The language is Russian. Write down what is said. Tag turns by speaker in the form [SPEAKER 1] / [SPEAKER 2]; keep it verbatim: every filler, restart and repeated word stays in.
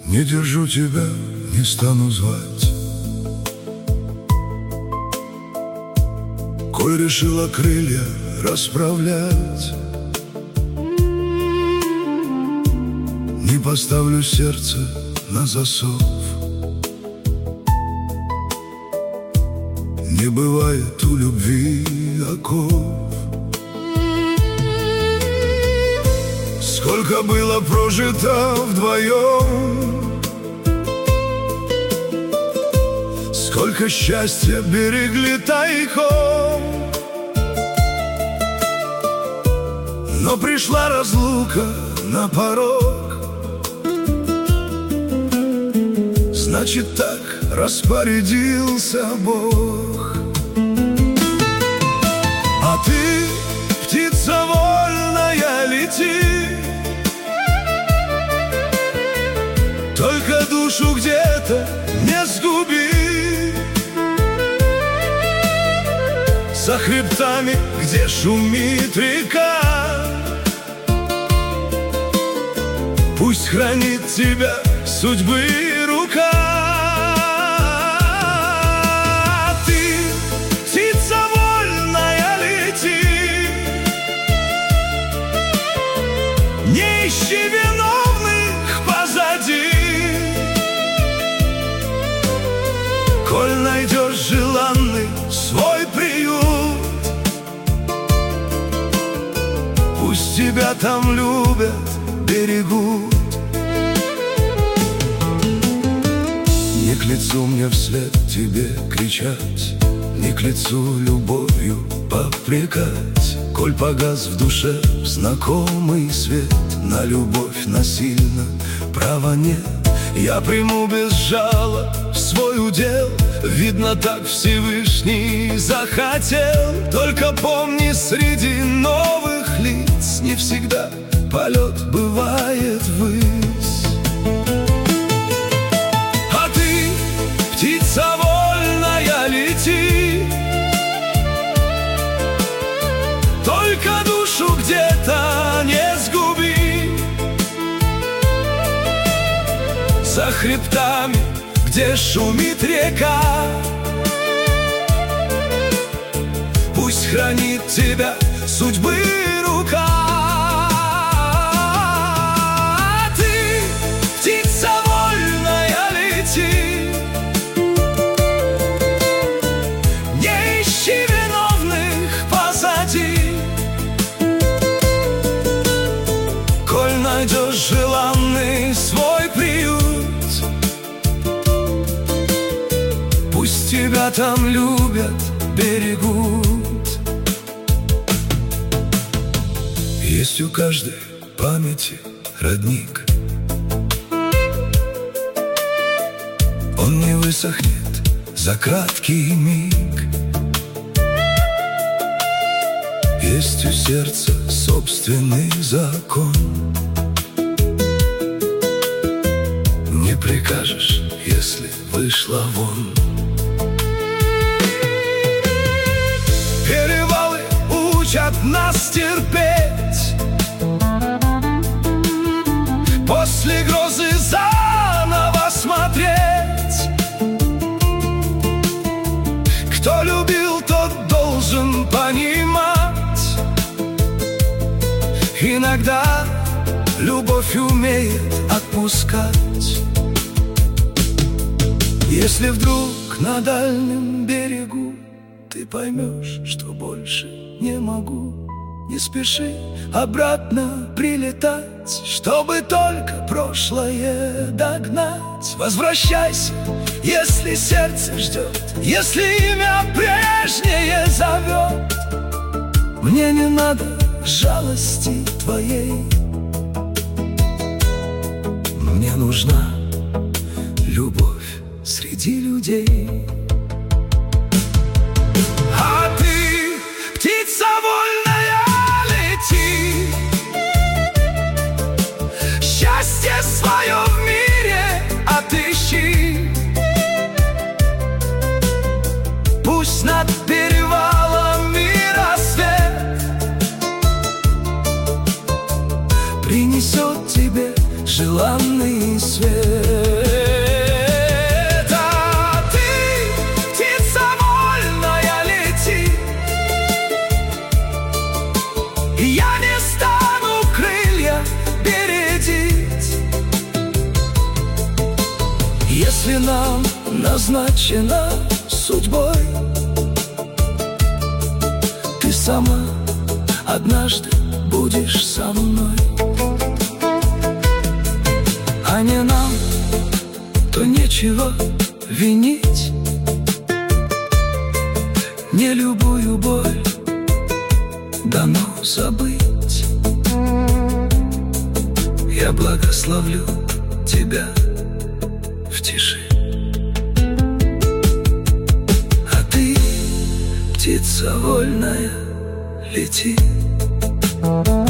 [SPEAKER 1] Не держу тебя, не стану звать. Коль решила крылья расправлять, не поставлю сердце на засов. Не бывает у любви оков. Сколько было прожито вдвоем, сколько счастья берегли тайком, но пришла разлука на порог. Значит, так распорядился Бог. А ты, птица вольная, лети, только душу где-то не сгуби. За хребтами, где шумит река, пусть хранит тебя судьбы рука. Ты, птица вольная, лети, не ищи виновных позади. Коль найдешь желанный свой приют, пусть тебя там любят, берегут. Не к лицу мне вслед тебе кричать, не к лицу любовью попрекать. Коль погас в душе знакомый свет, на любовь насильно права нет. Я приму без жала свой удел, видно, так Всевышний захотел. Только помни, среди новых лиц не всегда полет бывает ввысь. А ты, птица вольная, лети, только душу где-то не сгуби. За хребтами, где шумит река, пусть хранит тебя судьбы рука. Ты, птица вольная, лети, не ищи виновных позади. Коль найдешь желанный свой приют, пусть тебя там любят, берегут. Есть у каждой памяти родник, он не высохнет за краткий миг. Есть у сердца собственный закон, не прикажешь, если вышла вон. Перевалы учат нас терпеть, после грозы заново смотреть. Кто любил, тот должен понимать, иногда любовь умеет отпускать. Если вдруг на дальнем берегу ты поймешь, что больше не могу, не спеши обратно прилетать, чтобы только прошлое догнать. Возвращайся, если сердце ждет, если имя прежнее зовет. Мне не надо жалости твоей, мне нужна любовь среди людей. А ты, птица вольная, лети, счастье свое в мире отыщи. Пусть над перевалами рассвет принесет тебе жизнь. желанный свет. А ты, птица вольная, лети, я не стану крылья бередить. Если нам назначено судьбой, ты сама однажды будешь со мной. А не нам, то нечего винить. Не любую боль дано забыть. Я благословлю тебя в тиши. А ты, птица вольная, лети.